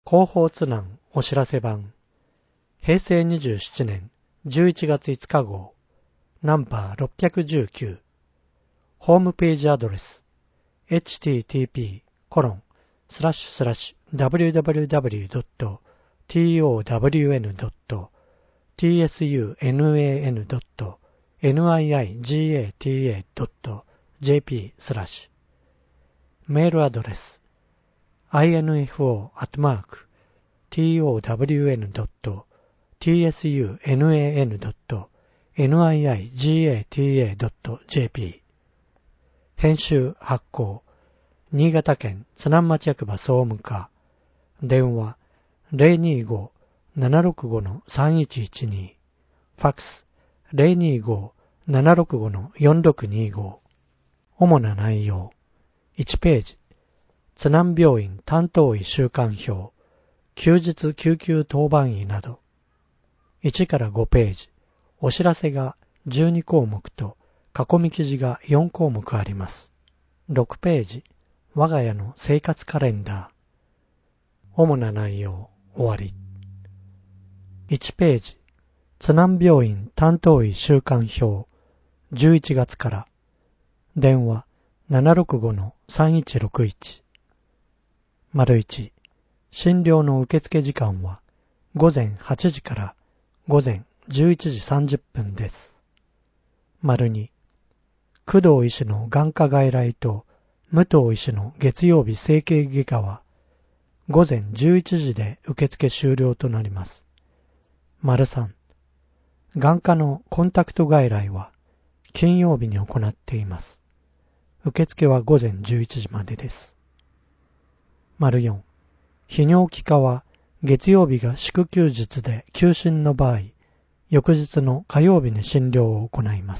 広報津南お知らせ版平成27年11月5日号ナンバー619ホームページアドレス http://www.town.niigata.jp/ メールアドレス info@town.niigata.jp 編集発行新潟県津南町役場総務課電話 025-765-3112 ファックス 025-765-4625 主な内容1ページ津南病院担当医週間表休日救急当番医など1から5ページお知らせが12項目と囲み記事が4項目あります。6ページ我が家の生活カレンダー主な内容終わり1ページ津南病院担当医週間表11月から電話 765-3161 1診療の受付時間は午前8時から午前11時30分です。2工藤医師の眼科外来と武藤医師の月曜日整形外科は午前11時で受付終了となります。3眼科のコンタクト外来は金曜日に行っています。受付は午前11時までです。4泌尿器科は月曜日が祝休日で休診の場合、翌日の火曜日に診療を行います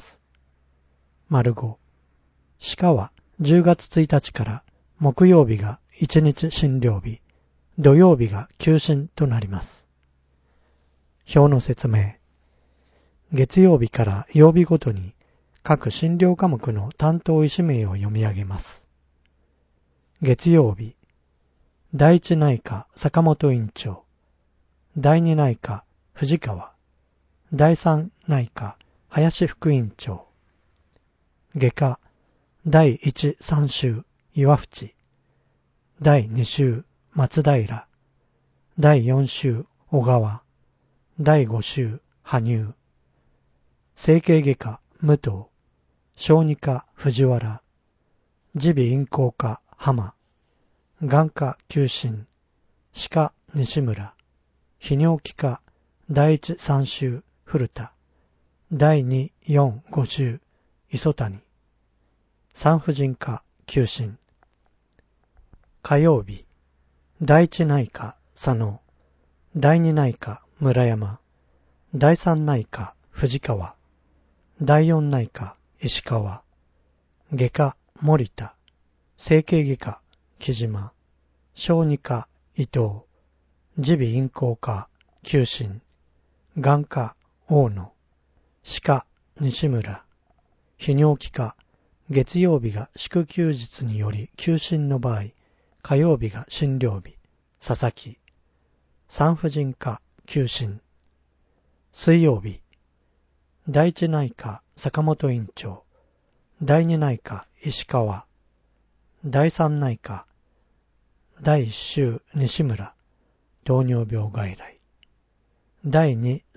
。5歯科は10月1日から木曜日が1日診療日、土曜日が休診となります。表の説明。月曜日から曜日ごとに各診療科目の担当医師名を読み上げます。月曜日、第一内科坂本院長、第二内科藤川、第三内科林副院長、外科第1、3週岩淵、第2週松平、第4週小川、第5週羽生、整形外科武藤、小児科藤原、耳鼻咽喉科浜、眼科急診、歯科西村、泌尿器科第1、3週古田、第2、4、5週磯谷、産婦人科急診。火曜日、第一内科佐野、第二内科村山、第三内科藤川、第四内科石川、外科森田、整形外科木島、小児科伊藤、耳鼻咽喉科急診、眼科大野、歯科西村、泌尿器科月曜日が祝休日により休診の場合、火曜日が診療日、佐々木、産婦人科休診。水曜日、第一内科坂本院長、第二内科石川、第三内科第一週西村、糖尿病外来、第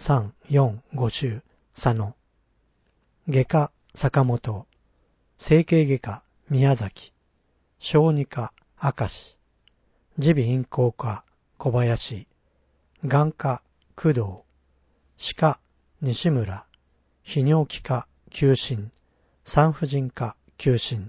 2、3、4、5週佐野、外科坂本、整形外科宮崎、小児科明石、耳鼻咽喉科小林、眼科工藤、歯科西村、泌尿器科急診、産婦人科急診。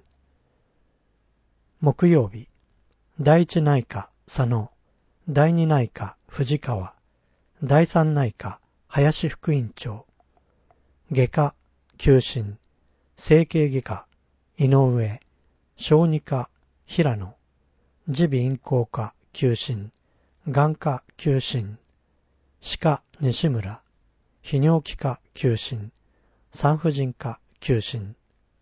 木曜日、第一内科佐野、第二内科藤川、第三内科林副院長、外科急診、整形外科井上、小児科平野、耳鼻咽喉科急診、眼科急診、歯科西村、泌尿器科急診、産婦人科急診。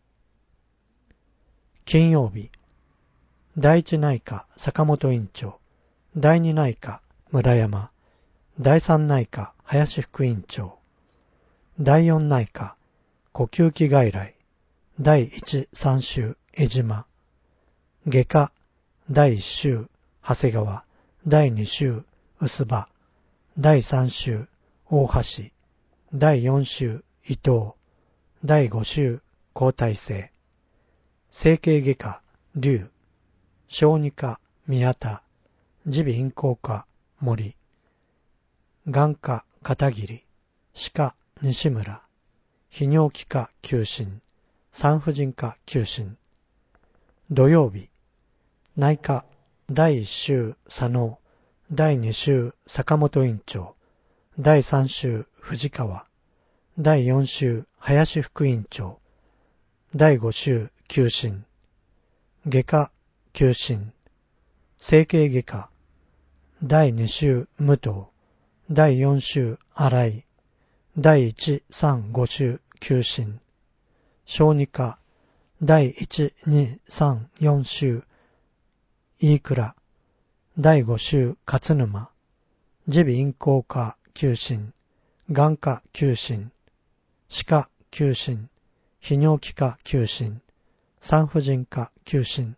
金曜日、第一内科坂本院長、第二内科村山、第3内科林副院長、第4内科呼吸器外来第1、3週江島、外科第1週長谷川、第2週臼場、第3週大橋、第4週伊藤、第5週交代制、整形外科龍、小児科宮田、耳鼻咽喉科森、眼科片桐、歯科西村、泌尿器科休診、産婦人科休診。土曜日、内科第1週佐野、第2週坂本院長、第3週藤川、第4週林副院長、第5週休診。外科休診、整形外科第2週武藤、第4週新井、第1、3、5週休診。小児科第1、2、3、4週飯倉、第5週勝沼、耳鼻咽喉科休診、眼科休診、歯科休診、泌尿器科休診、産婦人科休診。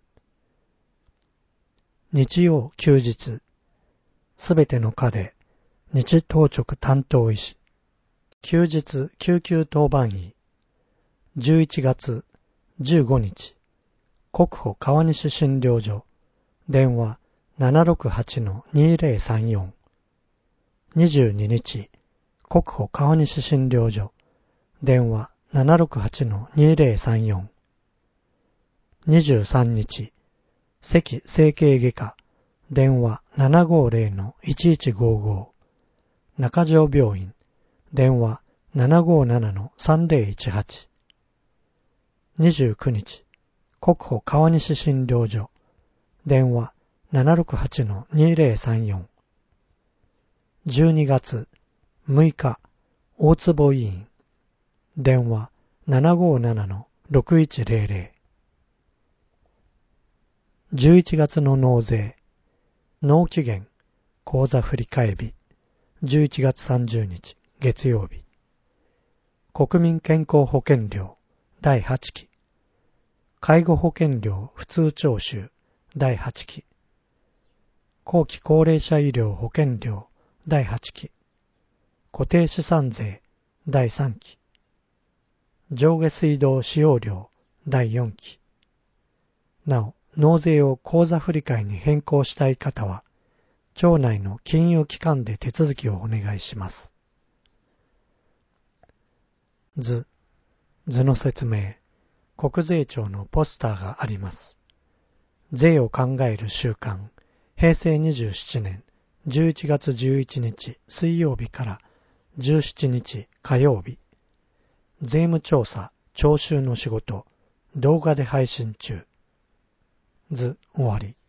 日曜休日、すべての科で日当直担当医師、休日救急当番医、11月15日、国保川西診療所、電話 768-2034。22日、国保川西診療所、電話 768-2034。23日、関整形外科、電話 750-1155。中条病院、電話 757-3018。29日、国保川西診療所、電話 768-2034。12月6日、大坪医院、電話 757-6100。11月の納税、納期限、口座振替日、11月30日、月曜日。国民健康保険料、第8期。介護保険料普通徴収、第8期。後期高齢者医療保険料、第8期。固定資産税、第3期。上下水道使用料、第4期。なお、納税を口座振替に変更したい方は、町内の金融機関で手続きをお願いします。図の説明。国税庁のポスターがあります。税を考える週間、平成27年11月11日水曜日から17日火曜日。税務調査、徴収の仕事、動画で配信中。図終わり。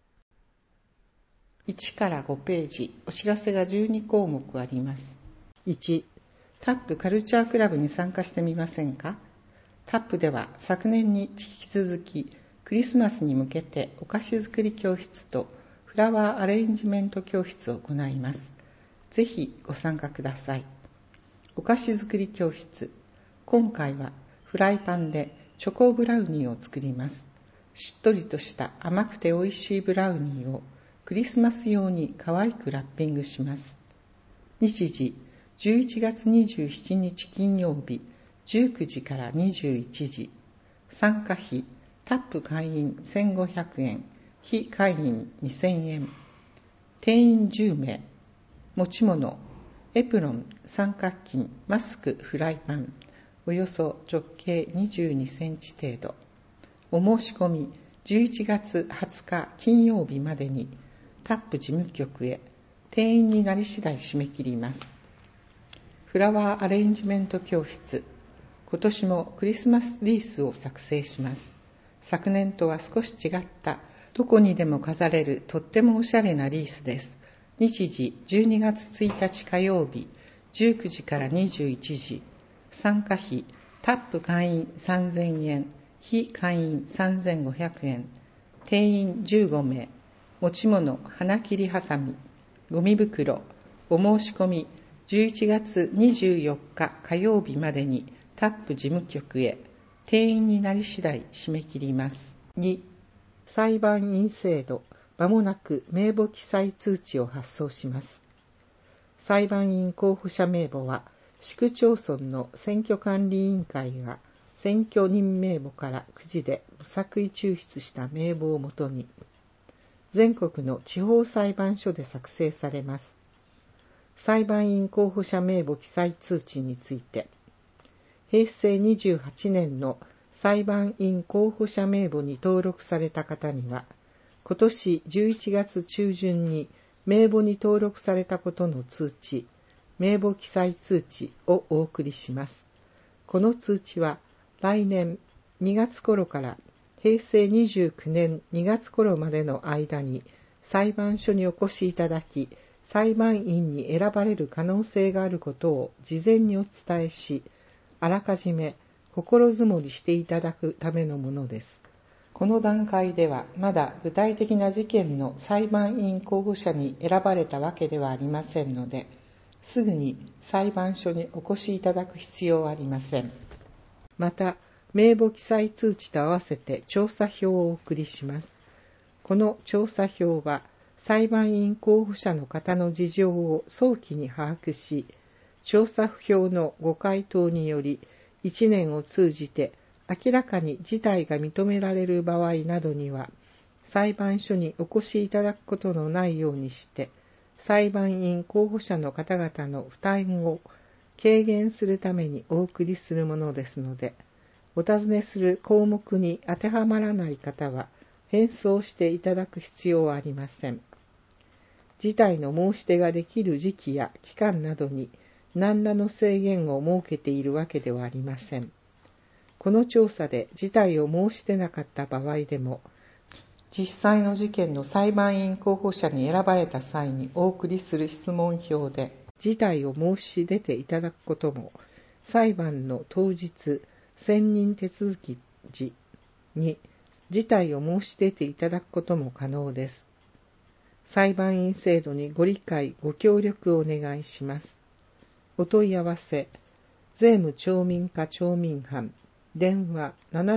1から5ページ、お知らせが12項目あります。1、タップカルチャークラブに参加してみませんか？タップでは昨年に引き続きクリスマスに向けてお菓子作り教室とフラワーアレンジメント教室を行います。ぜひご参加ください。お菓子作り教室。今回はフライパンでチョコブラウニーを作ります。しっとりとした甘くておいしいブラウニーをクリスマス用に可愛くラッピングします。日時11月27日金曜日19時から21時。参加費タップ会員1500円、非会員2000円。定員10名。持ち物エプロン、三角巾、マスク、フライパン、およそ直径22センチ程度。お申し込み11月20日金曜日までにタップ事務局へ。定員になり次第締め切ります。フラワーアレンジメント教室。今年もクリスマスリースを作成します。昨年とは少し違ったどこにでも飾れるとってもおしゃれなリースです。日時12月1日火曜日19時から21時。参加費タップ会員3000円、非会員3500円。定員15名。持ち物花切りハサミ、 ゴミ袋、お申し込み11月24日火曜日までにタップ事務局へ。定員になり次第締め切ります。2、裁判員制度、まもなく名簿記載通知を発送します。裁判員候補者名簿は、市区町村の選挙管理委員会が選挙人名簿からくじで無作為抽出した名簿をもとに、全国の地方裁判所で作成されます。裁判員候補者名簿記載通知について、平成28年の裁判員候補者名簿に登録された方には、今年11月中旬に名簿に登録されたことの通知、名簿記載通知をお送りします。この通知は来年2月頃から平成29年2月頃までの間に裁判所にお越しいただき、裁判員に選ばれる可能性があることを事前にお伝えし、あらかじめ心づもりしていただくためのものです。この段階ではまだ具体的な事件の裁判員候補者に選ばれたわけではありませんので、すぐに裁判所にお越しいただく必要はありません。また、名簿記載通知と合わせて調査票をお送りします。この調査票は、裁判員候補者の方の事情を早期に把握し、調査票のご回答により、1年を通じて明らかに事態が認められる場合などには、裁判所にお越しいただくことのないようにして、裁判員候補者の方々の負担を軽減するためにお送りするものですので、お尋ねする項目に当てはまらない方は、返送していただく必要はありません。事態の申し出ができる時期や期間などに何らの制限を設けているわけではありません。この調査で事態を申し出なかった場合でも、実際の事件の裁判員候補者に選ばれた際にお送りする質問票で事態を申し出ていただくことも、裁判の当日、選任手続き時に事態を申し出ていただくことも可能です。裁判員制度にご理解、ご協力をお願いします。お問い合わせ、税務町民課町民班、電話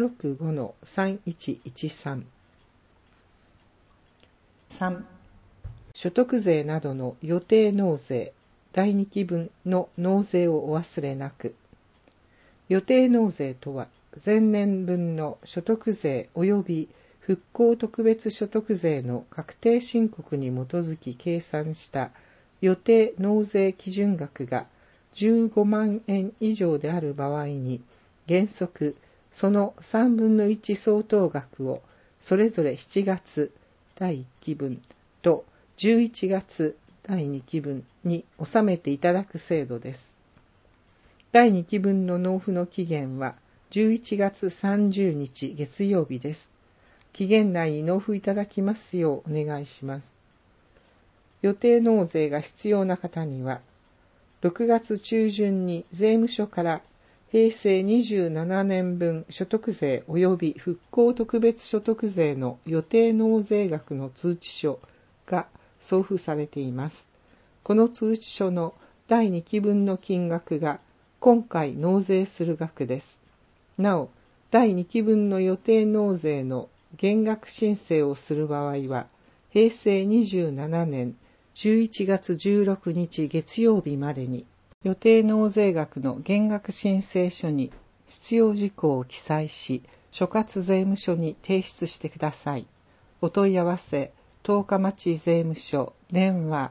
765-3113。3、所得税などの予定納税、第2期分の納税をお忘れなく。予定納税とは、前年分の所得税及び復興特別所得税の確定申告に基づき計算した予定納税基準額が15万円以上である場合に、原則その3分の1相当額をそれぞれ7月第1期分と11月第2期分に納めていただく制度です。第2期分の納付の期限は11月30日月曜日です。期限内に納付いただきますようお願いします。予定納税が必要な方には、6月中旬に税務署から平成27年分所得税及び復興特別所得税の予定納税額の通知書が送付されています。この通知書の第2期分の金額が今回納税する額です。なお、第2期分の予定納税の減額申請をする場合は、平成27年11月16日月曜日までに、予定納税額の減額申請書に必要事項を記載し、所轄税務署に提出してください。お問い合わせ、十日町税務署、電話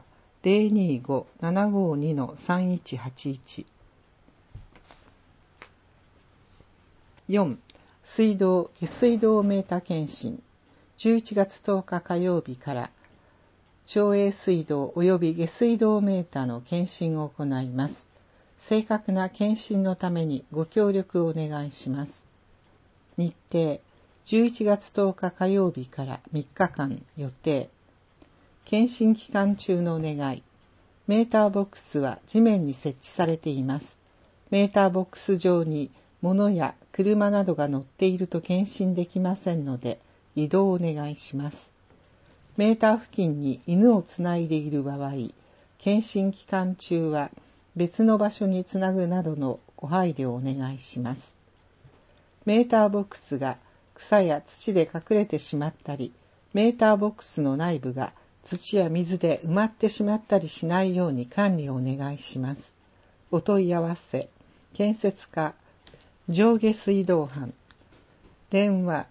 025-752-3181。4. 水道・下水道メータ検診。11月10日火曜日から、町営水道及び下水道メーターの検診を行います。正確な検診のためにご協力をお願いします。日程、11月10日火曜日から3日間予定。検診期間中のお願い。メーターボックスは地面に設置されています。メーターボックス上に物や車などが乗っていると検診できませんので、移動をお願いします。 メーター付近に犬をつないでいる場合、検診期間中は別の場所につなぐなどのご配慮をお願いします。メーターボックスが草や土で隠れてしまったり、メーターボックスの内部が土や水で埋まってしまったりしないように管理をお願いします。お問い合わせ、建設課、上下水道班、電話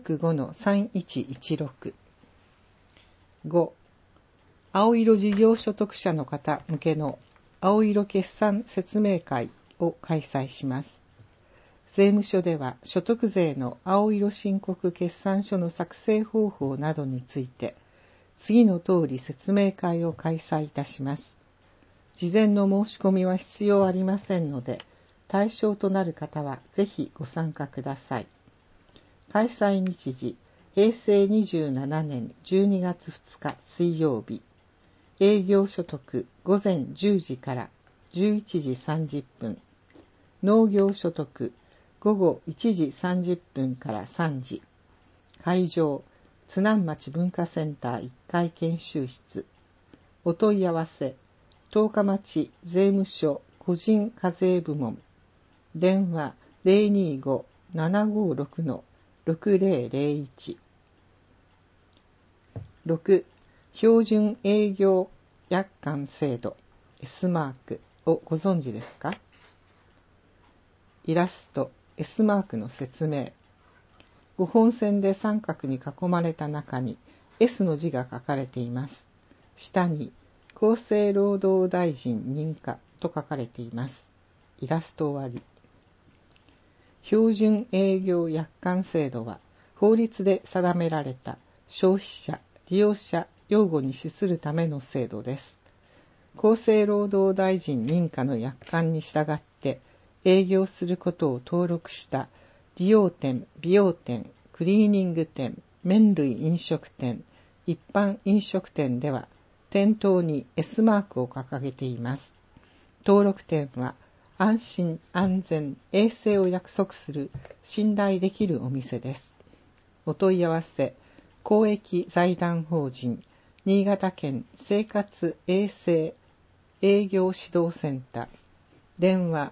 765-3116。5. 青色事業所得者の方向けの青色決算説明会を開催します。税務署では所得税の青色申告決算書の作成方法などについて次の通り説明会を開催いたします。事前の申し込みは必要ありませんので、対象となる方はぜひご参加ください。開催日時、平成27年12月2日水曜日。営業所得午前10時から11時30分。農業所得午後1時30分から3時。会場、津南町文化センター1階研修室。お問い合わせ、十日町税務署個人課税部門。電話 025-756-6001。6. 標準営業約款制度 S マークをご存知ですか？イラスト S マークの説明。5本線で三角に囲まれた中に S の字が書かれています。下に厚生労働大臣認可と書かれています。イラスト終わり。標準営業約款制度は法律で定められた消費者、利用者擁護に資するための制度です。厚生労働大臣認可の約款に従って営業することを登録した理容店、美容店、クリーニング店、麺類飲食店、一般飲食店では店頭に S マークを掲げています。登録店は安心・安全・衛生を約束する信頼できるお店です。お問い合わせ、公益財団法人新潟県生活衛生営業指導センター。電話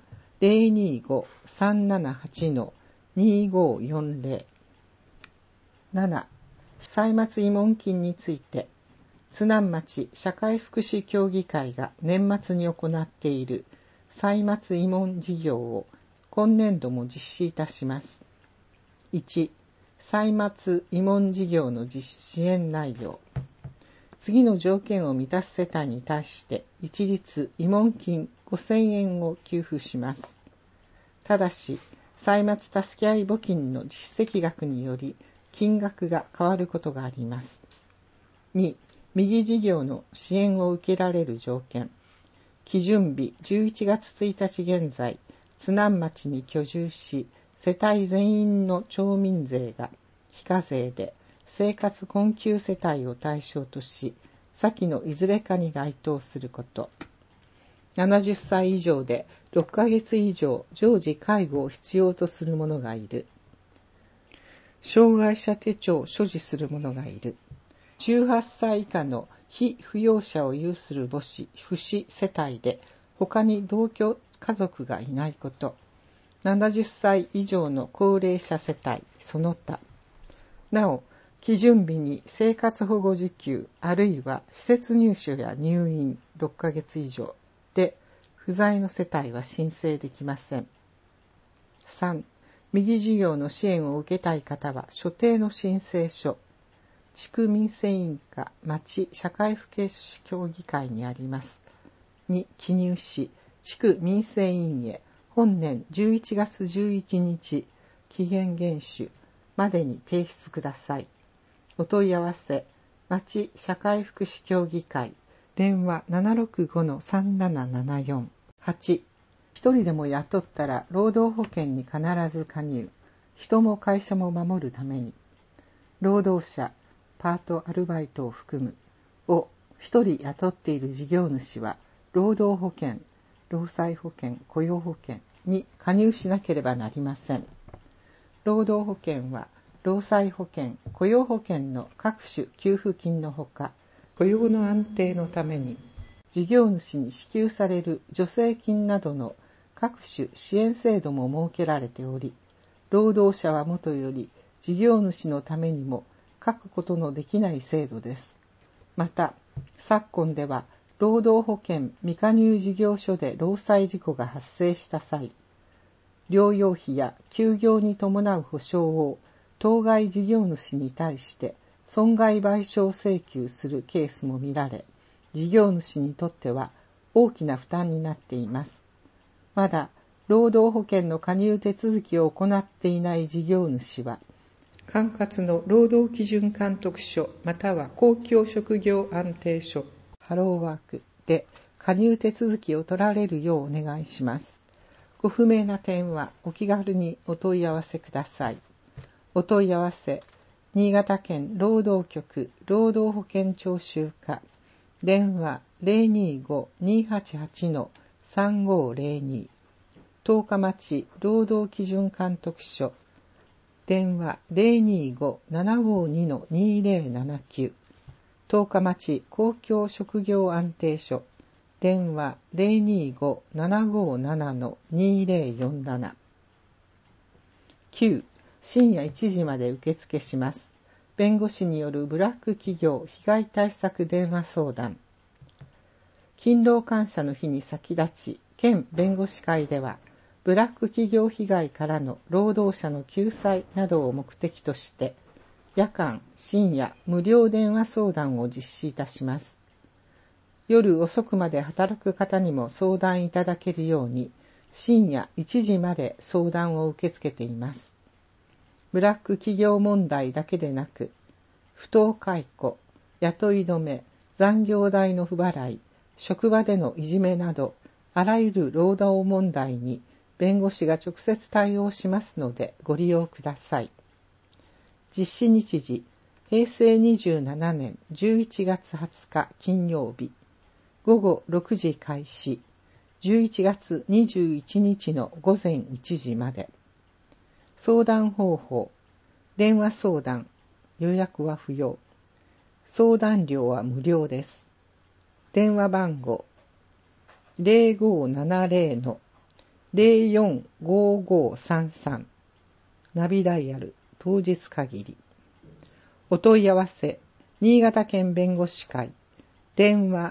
025-378-2540。7. 歳末慰問金について、津南町社会福祉協議会が年末に行っている歳末慰問事業を今年度も実施いたします。1. 歳末慰問事業の支援内容。次の条件を満たす世帯に対して一律慰問金5000円を給付します。ただし、歳末助け合い募金の実績額により金額が変わることがあります。2. 右事業の支援を受けられる条件。基準日11月1日現在、津南町に居住し、世帯全員の町民税が非課税で、生活困窮世帯を対象とし、先のいずれかに該当すること。70歳以上で6ヶ月以上常時介護を必要とする者がいる。障害者手帳を所持する者がいる。18歳以下の被扶養者を有する母子、父子世帯で他に同居家族がいないこと。70歳以上の高齢者世帯、その他。なお、基準日に生活保護受給あるいは施設入所や入院6ヶ月以上で不在の世帯は申請できません。3. 右事業の支援を受けたい方は所定の申請書、地区民生委員課町社会福祉協議会にありますに記入し、地区民生委員へ本年11月11日期限厳守までに提出ください。お問い合わせ、町社会福祉協議会、電話 765-3774。8. 一人でも雇ったら労働保険に必ず加入。人も会社も守るために。労働者、パート、アルバイトを含むを一人雇っている事業主は、労働保険、労災保険、雇用保険に加入しなければなりません。労働保険は、 労災保険、雇用保険の各種給付金のほか、雇用の安定のために事業主に支給される助成金などの各種支援制度も設けられており、労働者はもとより事業主のためにも欠くことのできない制度です。また、昨今では労働保険未加入事業所で労災事故が発生した際、療養費や休業に伴う補償を当該事業主に対して損害賠償請求するケースも見られ、事業主にとっては大きな負担になっています。まだ労働保険の加入手続きを行っていない事業主は、管轄の労働基準監督署または公共職業安定所、ハローワークで加入手続きを取られるようお願いします。ご不明な点はお気軽にお問い合わせください。お問い合わせ、新潟県労働局労働保険徴収課、電話 025-288-3502、十日町労働基準監督署、電話 025-752-2079、十日町公共職業安定所、電話 025-757-2047。9. 深夜1時まで受付します。弁護士によるブラック企業被害対策電話相談。勤労感謝の日に先立ち、県弁護士会では、ブラック企業被害からの労働者の救済などを目的として、夜間、深夜、無料電話相談を実施いたします。夜遅くまで働く方にも相談いただけるように、深夜1時まで相談を受け付けています。ブラック企業問題だけでなく、不当解雇、雇い止め、残業代の不払い、職場でのいじめなど、あらゆる労働問題に弁護士が直接対応しますのでご利用ください。実施日時、平成27年11月20日金曜日、午後6時開始、11月21日の午前1時まで。相談方法、電話相談、予約は不要。相談料は無料です。電話番号、0570-045533、ナビダイヤル、当日限り。お問い合わせ、新潟県弁護士会、電話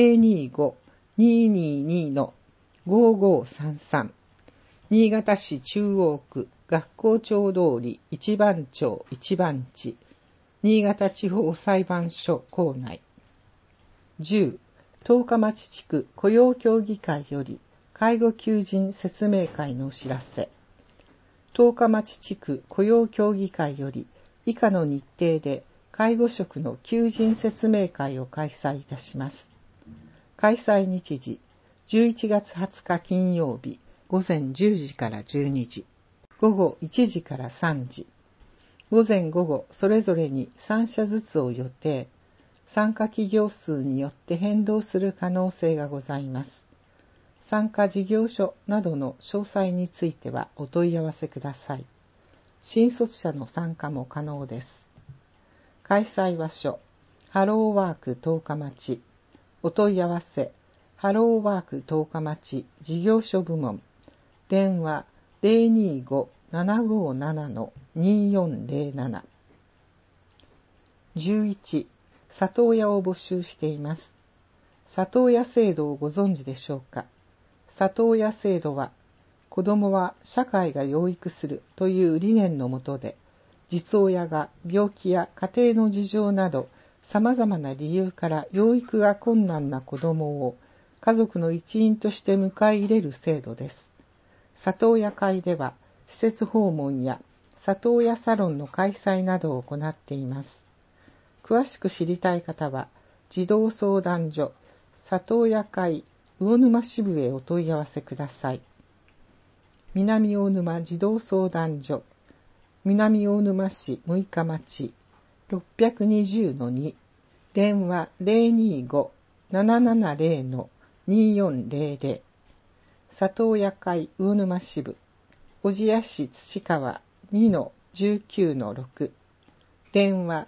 025-222-5533、新潟市中央区学校町通り一番町一番地、新潟地方裁判所構内。10、十日町地区雇用協議会より介護求人説明会のお知らせ。十日町地区雇用協議会より以下の日程で介護職の求人説明会を開催いたします。開催日時、11月20日金曜日、午前10時から12時、午後1時から3時、午前午後それぞれに3社ずつを予定、参加企業数によって変動する可能性がございます。参加事業所などの詳細についてはお問い合わせください。新卒者の参加も可能です。開催場所、ハローワーク十日町。お問い合わせ、ハローワーク十日町事業所部門。電話 025-757-2407。11、里親を募集しています。里親制度をご存知でしょうか。里親制度は、子供は社会が養育するという理念のもとで、実親が病気や家庭の事情など様々な理由から養育が困難な子供を家族の一員として迎え入れる制度です。里親会では施設訪問や里親サロンの開催などを行っています。詳しく知りたい方は児童相談所里親会魚沼支部へお問い合わせください。南魚沼児童相談所南魚沼市六日町 620-2 電話 025-770-2400 里親会魚沼支部小千谷市土川 19-6、電話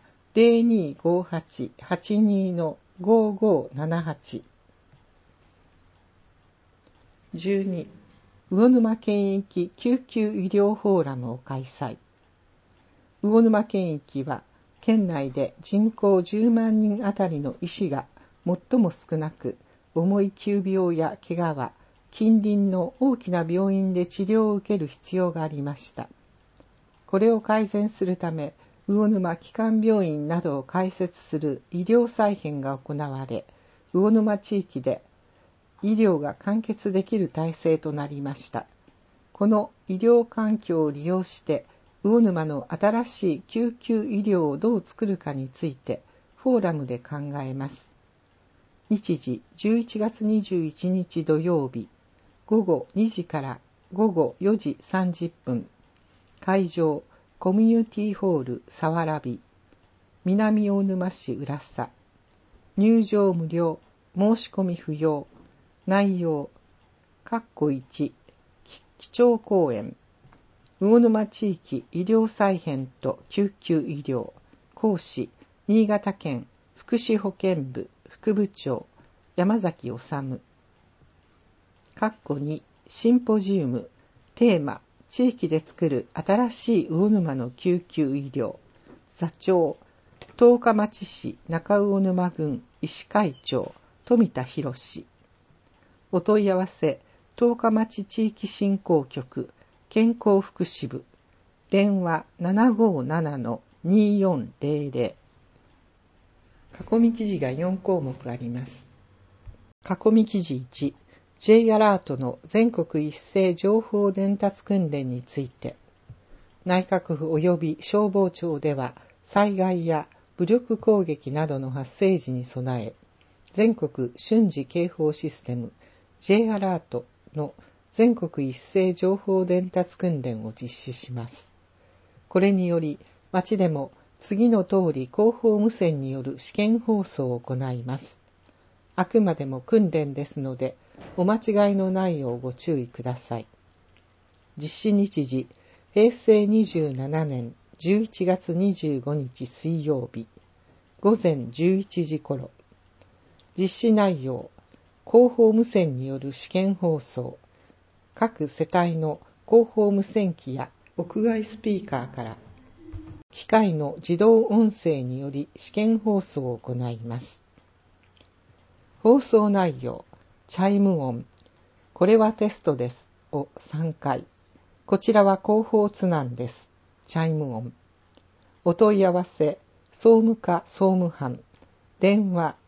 0258-82-5578。12、魚沼県域救急医療フォーラムを開催。魚沼県域は県内で人口10万人あたりの医師が最も少なく、重い急病や怪我は近隣の大きな病院で治療を受ける必要がありました。これを改善するため、魚沼基幹病院などを開設する医療再編が行われ、魚沼地域で医療が完結できる体制となりました。この医療環境を利用して、魚沼の新しい救急医療をどう作るかについて、フォーラムで考えます。日時11月21日土曜日、午後2時から午後4時30分。会場、コミュニティホールさわらび、南魚沼市浦佐。入場無料、申し込み不要。内容、1、基調講演。魚沼地域医療再編と救急医療。講師、新潟県福祉保健部副部長、山崎治。2、シンポジウム。テーマ、地域で作る新しい魚沼の救急医療。座長、十日町市中魚沼郡医師会長、富田博。お問い合わせ、十日町地域振興局健康福祉部。電話 757-2400。囲み記事が4項目あります。囲み記事1、J アラートの全国一斉情報伝達訓練について、内閣府及び消防庁では災害や武力攻撃などの発生時に備え、全国瞬時警報システム J アラートの全国一斉情報伝達訓練を実施します。これにより、町でも次の通り広報無線による試験放送を行います。あくまでも訓練ですので、お間違いのないようご注意ください。実施日時、平成27年11月25日水曜日、午前11時頃。実施内容、広報無線による試験放送、各世帯の広報無線機や屋外スピーカーから機械の自動音声により試験放送を行います。放送内容、チャイム音、これはテストですを3回。こちらは広報通難です。チャイム音。お問い合わせ、総務課総務班。電話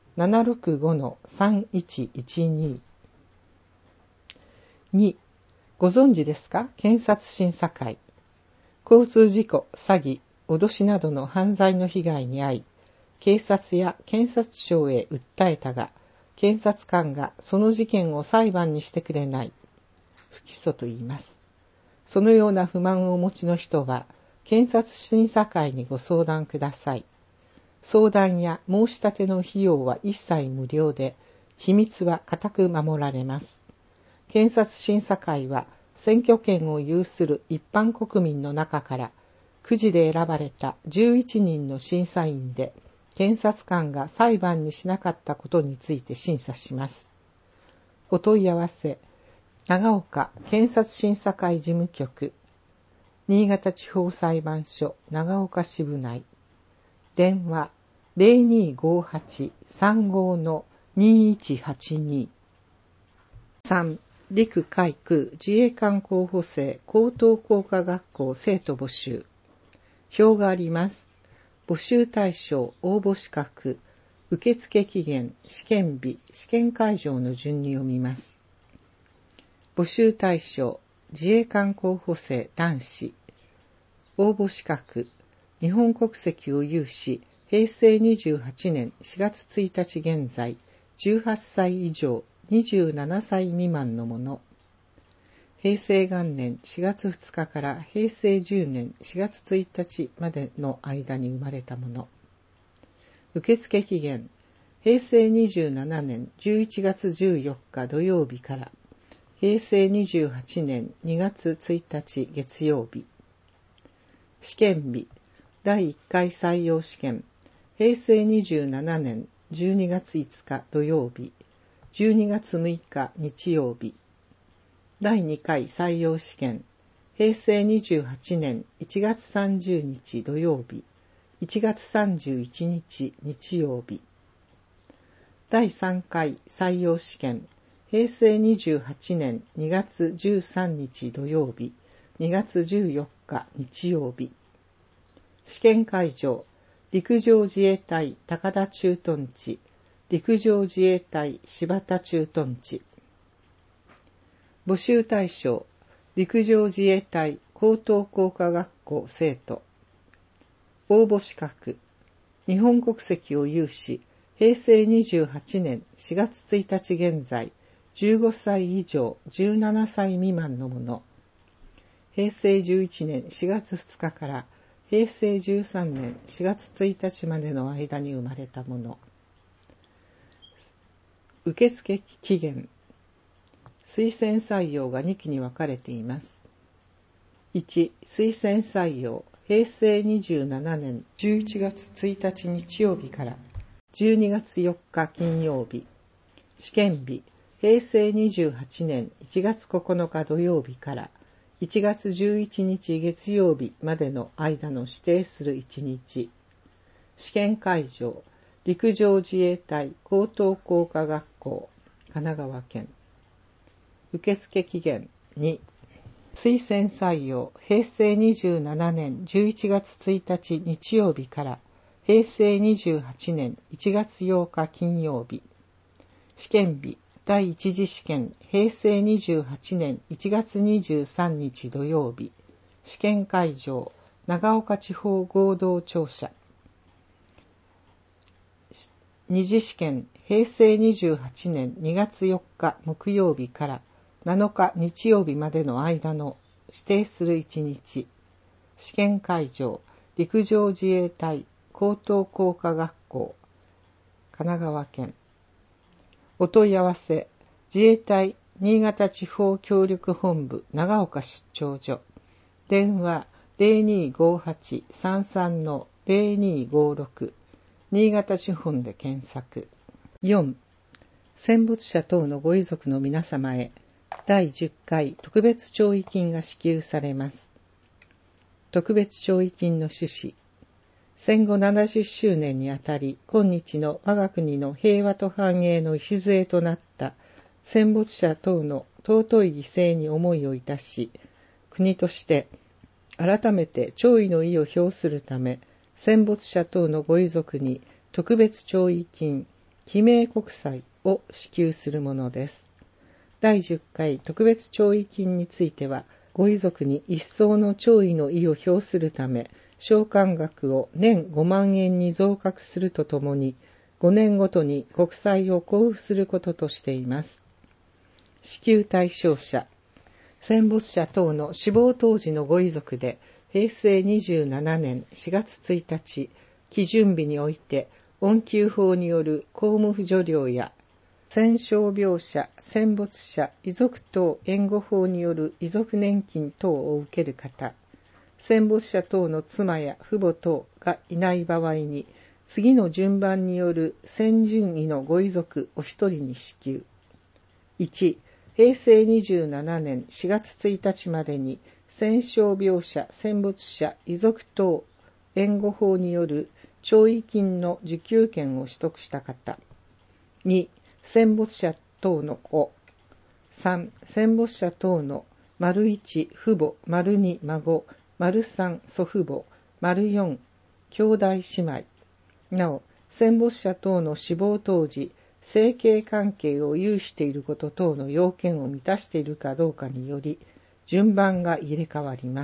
765-3112。2、ご存知ですか？検察審査会。交通事故、詐欺、脅しなどの犯罪の被害に遭い、警察や検察庁へ訴えたが、検察官がその事件を裁判にしてくれない。不起訴と言います。そのような不満をお持ちの人は、検察審査会にご相談ください。相談や申し立ての費用は一切無料で、秘密は固く守られます。検察審査会は、選挙権を有する一般国民の中から、くじで選ばれた11人の審査員で、検察官が裁判にしなかったことについて審査します。お問い合わせ、長岡検察審査会事務局、新潟地方裁判所長岡支部内。電話 0258-35-2182。3、陸海空自衛官候補生高等工科学校生徒募集。表があります。募集対象、応募資格、受付期限、試験日、試験会場の順に読みます。募集対象、自衛官候補生男子。応募資格、日本国籍を有し、平成28年4月1日現在、18歳以上、27歳未満のもの。平成元年4月2日から平成10年4月1日までの間に生まれたもの。受付期限、平成27年11月14日土曜日から平成28年2月1日月曜日。 試験日、第1回採用試験、平成27年12月5日土曜日、12月6日日曜日。第2回採用試験、平成28年1月30日土曜日、1月31日日曜日。第3回採用試験、平成28年2月13日土曜日、2月14日日曜日。試験会場、陸上自衛隊高田駐屯地、陸上自衛隊柴田駐屯地。募集対象、陸上自衛隊高等工科学校生徒。応募資格、日本国籍を有し、平成28年4月1日現在、15歳以上17歳未満の者。平成11年4月2日から平成13年4月1日までの間に生まれた者。受付期限。推薦採用が2期に分かれています。1、推薦採用、平成27年11月1日日曜日から12月4日金曜日。試験日、平成28年1月9日土曜日から1月11日月曜日までの間の指定する1日。試験会場、陸上自衛隊高等工科学校、神奈川県。受付期限2、推薦採用、平成27年11月1日日曜日から平成28年1月8日金曜日。試験日、第一次試験、平成28年1月23日土曜日。試験会場、長岡地方合同庁舎。二次試験、平成28年2月4日木曜日から7日日曜日までの間の指定する1日。試験会場、陸上自衛隊高等工科学校、神奈川県。お問い合わせ、自衛隊新潟地方協力本部長岡出張所。電話 0258-33-0256。新潟地方で検索。4、戦没者等のご遺族の皆様へ、第10回特別弔慰金が支給されます。特別弔慰金の趣旨。戦後70周年にあたり、今日の我が国の平和と繁栄の礎となった戦没者等の尊い犠牲に思いをいたし、国として改めて弔意の意を表するため、戦没者等のご遺族に特別弔慰金、記名国債を支給するものです。第10回特別弔慰金については、ご遺族に一層の弔意の意を表するため、償還額を年5万円に増額するとともに、5年ごとに国債を交付することとしています。支給対象者、戦没者等の死亡当時のご遺族で、平成27年4月1日、基準日において、恩給法による公務扶助料や、戦傷病者、戦没者、遺族等援護法による遺族年金等を受ける方、戦没者等の妻や父母等がいない場合に、次の順番による戦順位のご遺族お一人に支給。1、平成27年4月1日までに、戦傷病者、戦没者、遺族等援護法による弔慰金の受給権を取得した方。2、戦没者等の子。3、戦没者等の1、父母、2、孫、3、祖父母、4、兄弟姉妹。なお、戦没者等の死亡当時、生計関係を有していること等の要件を満たしているかどうかにより、順番が入れ替わります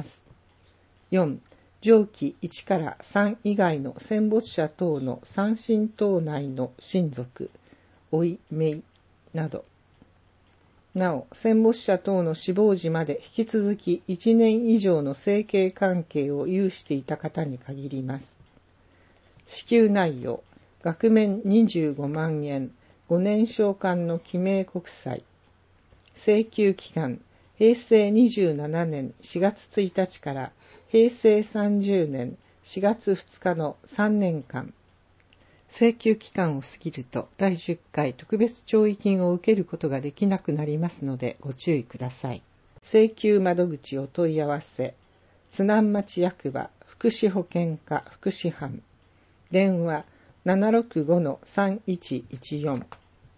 。4、上記1から3以外の戦没者等の三親等内の親族、甥、姪など。なお、戦没者等の死亡時まで引き続き1年以上の生計関係を有していた方に限ります。支給内容、額面25万円、5年償還の記名国債。請求期間、 平成27年4月1日から平成30年4月2日の3年間、請求期間を過ぎると第10回特別弔慰金を受けることができなくなりますのでご注意ください。請求窓口お問い合わせ、津南町役場福祉保健課福祉班、電話 765-3114。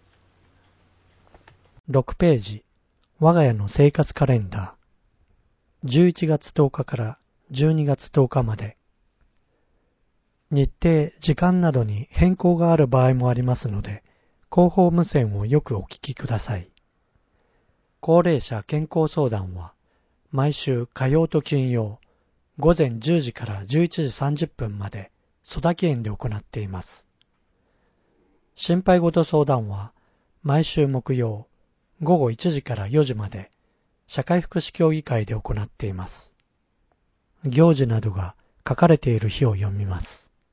6ページ、我が家の生活カレンダー。11月10日から12月10日まで。日程、時間などに変更がある場合もありますので、広報無線をよくお聞きください。高齢者健康相談は、毎週火曜と金曜、午前10時から11時30分まで、曽田園で行っています。心配事相談は、毎週木曜、午後1時から4時まで、社会福祉協議会で行っています。行事などが書かれている日を読みます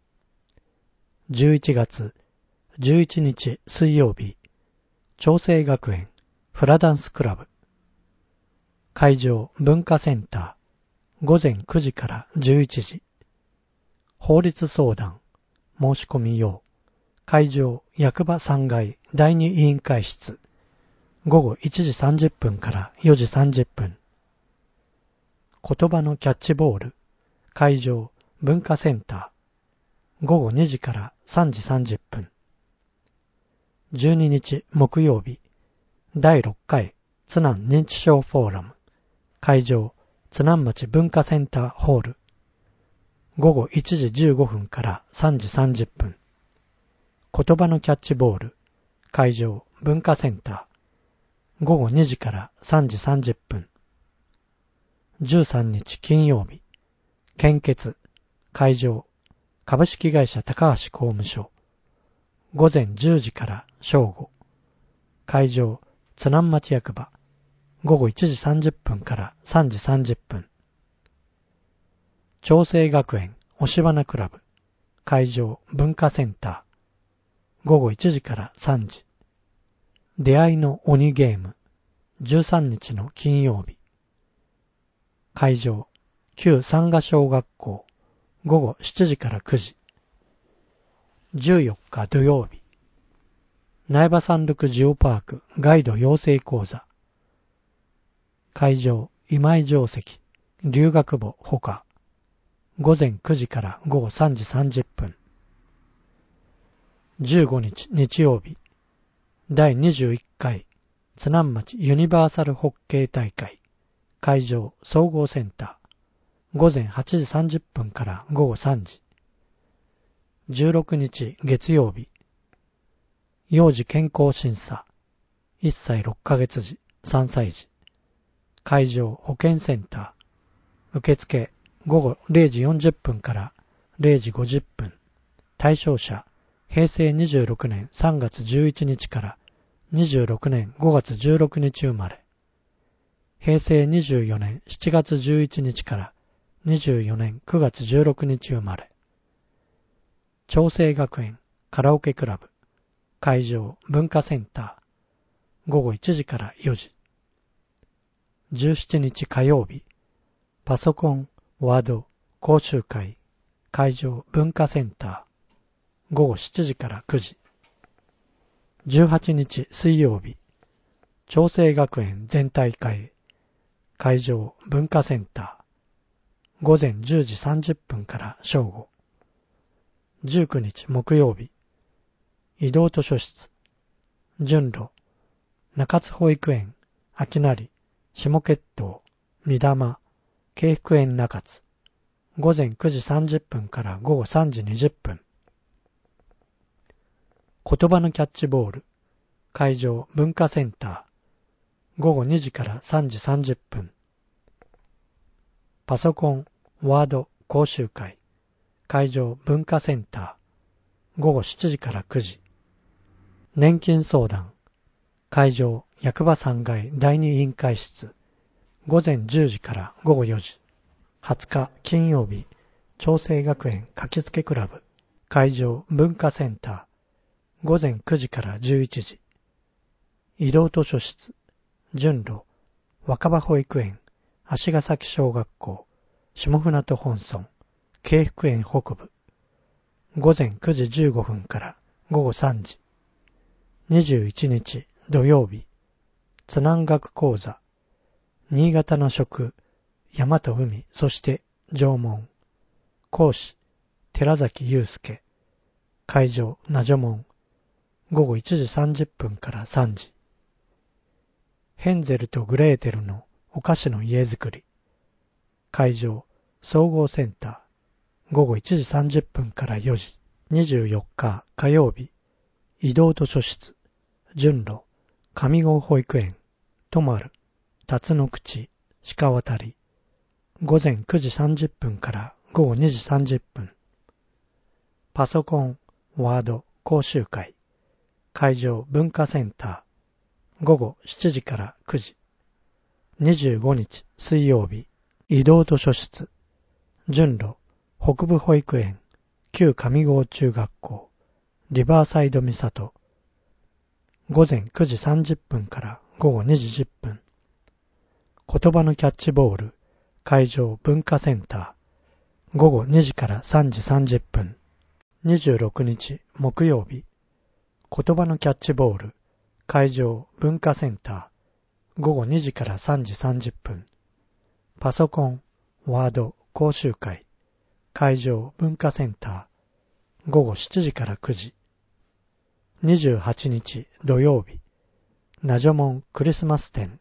。11月11日水曜日、長生学園フラダンスクラブ。会場文化センター、午前9時から11時。法律相談、申し込み用。会場役場3階第2委員会室。午後1時30分から4時30分。言葉のキャッチボール。会場文化センター。午後2時から3時30分。12日木曜日。第6回津南認知症フォーラム。会場津南町文化センターホール。午後1時15分から3時30分。言葉のキャッチボール。会場文化センター。午後2時から3時30分。13日金曜日。献血。会場株式会社高橋工務所。午前10時から正午。会場津南町役場。午後1時30分から3時30分。長生学園押し花クラブ。会場文化センター。午後1時から3時。出会いの鬼ゲーム。13日の金曜日。会場旧三賀小学校。午後7時から9時。14日土曜日。苗場山麓ジオパークガイド養成講座。会場今井定石留学簿ほか。午前9時から午後3時30分。15日日曜日。第21回津南町ユニバーサルホッケー大会。会場総合センター。午前8時30分から午後3時。16日月曜日。幼児健康審査。1歳6ヶ月児、3歳児。会場保健センター。受付午後0時40分から0時50分。対象者平成26年3月11日から26年5月16日生まれ。平成24年7月11日から24年9月16日生まれ。長生学園カラオケクラブ。会場文化センター。午後1時から4時。17日火曜日。パソコン、ワード、講習会。会場文化センター。午後7時から9時。18日水曜日。長生学園全体会。会場文化センター。午前10時30分から正午。19日木曜日。移動図書室。順路。中津保育園。秋成。下決闘。三玉。京福園中津。午前9時30分から午後3時20分。言葉のキャッチボール。会場文化センター。午後2時から3時30分。パソコン、ワード、講習会。会場文化センター。午後7時から9時。年金相談。会場役場3階第2委員会室。午前10時から午後4時。20日金曜日。長生学園書きつけクラブ。会場文化センター。午前9時から11時。移動図書室。順路。 若葉保育園、足ヶ崎小学校、下船渡本村、京福園北部、午前9時15分から午後3時。21日土曜日、津南学講座、新潟の食、山と海、そして縄文。講師、寺崎祐介。会場、ナジョモン。午後1時30分から3時。ヘンゼルとグレーテルのお菓子の家づくり。会場、総合センター。午後1時30分から4時。24日火曜日、移動図書室、順路、上郷保育園、泊まる、辰野口、鹿渡り。午前9時30分から午後2時30分。パソコン、ワード、講習会。会場、文化センター。午後7時から9時。25日、水曜日、移動図書室。順路、北部保育園、旧上郷中学校、リバーサイド三郷。午前9時30分から午後2時10分。言葉のキャッチボール。会場、文化センター。午後2時から3時30分。26日木曜日、言葉のキャッチボール。会場、文化センター。午後2時から3時30分。パソコン、ワード、講習会。会場、文化センター。午後7時から9時。28日土曜日、ナジョモンクリスマス展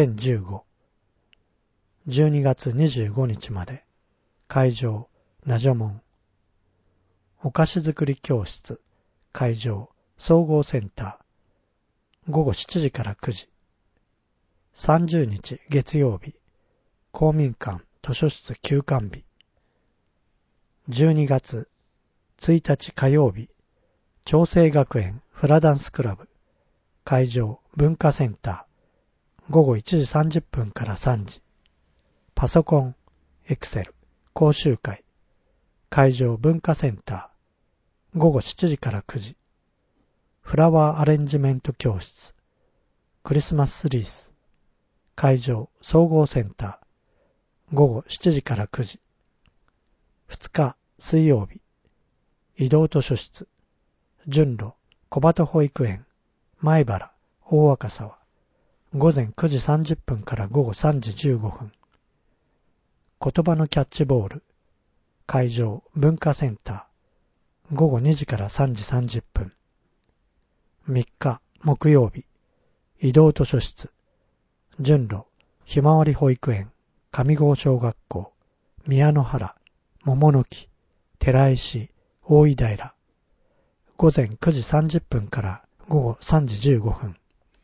2015。12月25日まで。会場、ナジョモン。お菓子作り教室。会場、総合センター。午後7時から9時。30日月曜日、公民館図書室休館日。12月1日火曜日、長生学園フラダンスクラブ。会場、文化センター。午後1時30分から3時。パソコン、エクセル、講習会。会場、文化センター。午後7時から9時。フラワーアレンジメント教室。クリスマスリース。会場、総合センター。午後7時から9時。2日、水曜日。移動図書室。順路、小鳩保育園。前原、大若沢。午前9時30分から午後3時15分。言葉のキャッチボール。会場、文化センター。午後2時から3時30分。3日、木曜日。移動図書室。順路、ひまわり保育園。上郷小学校。宮野原、桃の木。寺石、大井平。午前9時30分から午後3時15分。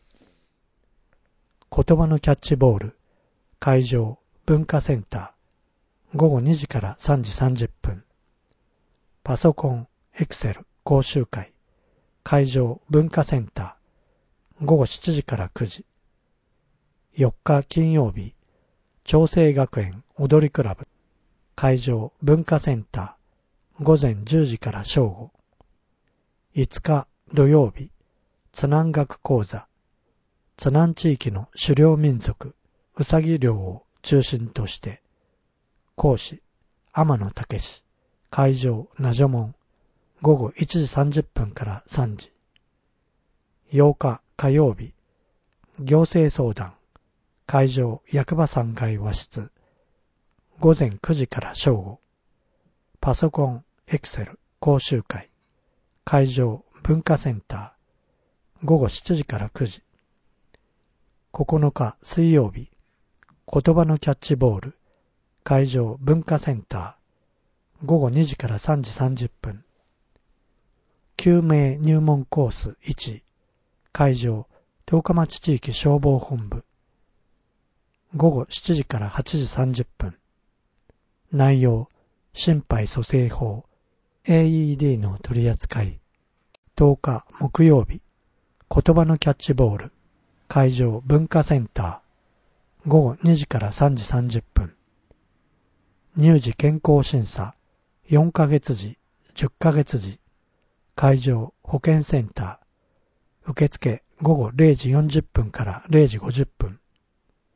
言葉のキャッチボール。会場、文化センター。午後2時から3時30分。パソコン、エクセル、講習会。会場、文化センター。午後7時から9時。4日金曜日、長生学園踊りクラブ。会場、文化センター。午前10時から正午。5日土曜日、津南学講座。津南地域の狩猟民族、うさぎ猟を中心として。講師、天野武史。会場、ナジョモン。午後1時30分から3時。8日火曜日、行政相談。会場、役場3階和室。午前9時から正午。パソコン、エクセル、講習会。会場、文化センター。午後7時から9時。9日水曜日、言葉のキャッチボール。会場、文化センター。午後2時から3時30分。救命入門コース1。会場、十日町地域消防本部。午後7時から8時30分。内容、心肺蘇生法、AED の取り扱い。10日木曜日、言葉のキャッチボール。会場、文化センター。午後2時から3時30分。乳児健康審査、4ヶ月時、10ヶ月時。会場、保健センター。受付、午後0時40分から0時50分。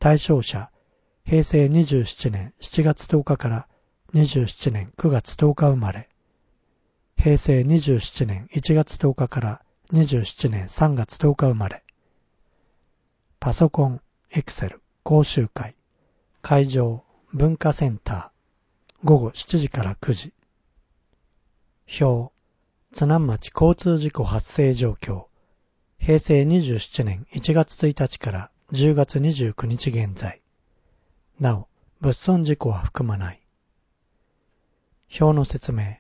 対象者、平成27年7月10日から27年9月10日生まれ、平成27年1月10日から27年3月10日生まれ、パソコン、エクセル、講習会、会場、文化センター、午後7時から9時。表、津南町交通事故発生状況、平成27年1月1日から10月29日現在。なお、物損事故は含まない。表の説明。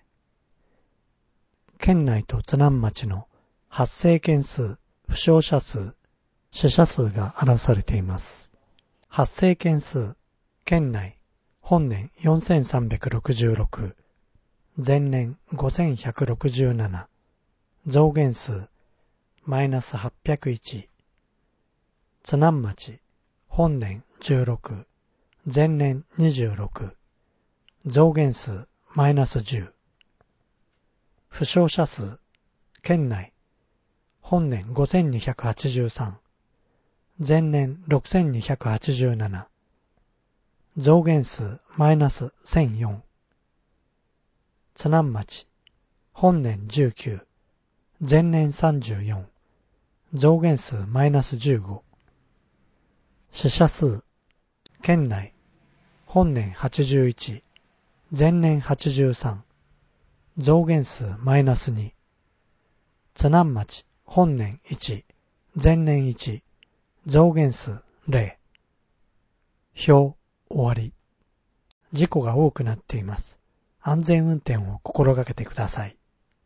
県内と津南町の発生件数、負傷者数、死者数が表されています。発生件数、県内、本年4366、前年5167、増減数、マイナス801、津南町、本年16、前年26、増減数、マイナス10、負傷者数、県内、本年5283、前年6287、増減数マイナス1004、津南町、本年19、前年34、増減数マイナス15、死者数、県内、本年81、前年83、増減数マイナス2、津南町、本年1、前年1、増減数0。表、終わり。事故が多くなっています。安全運転を心がけてください。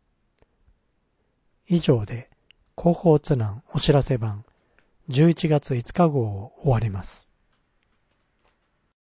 以上で、広報津南お知らせ版11月5日号を終わります。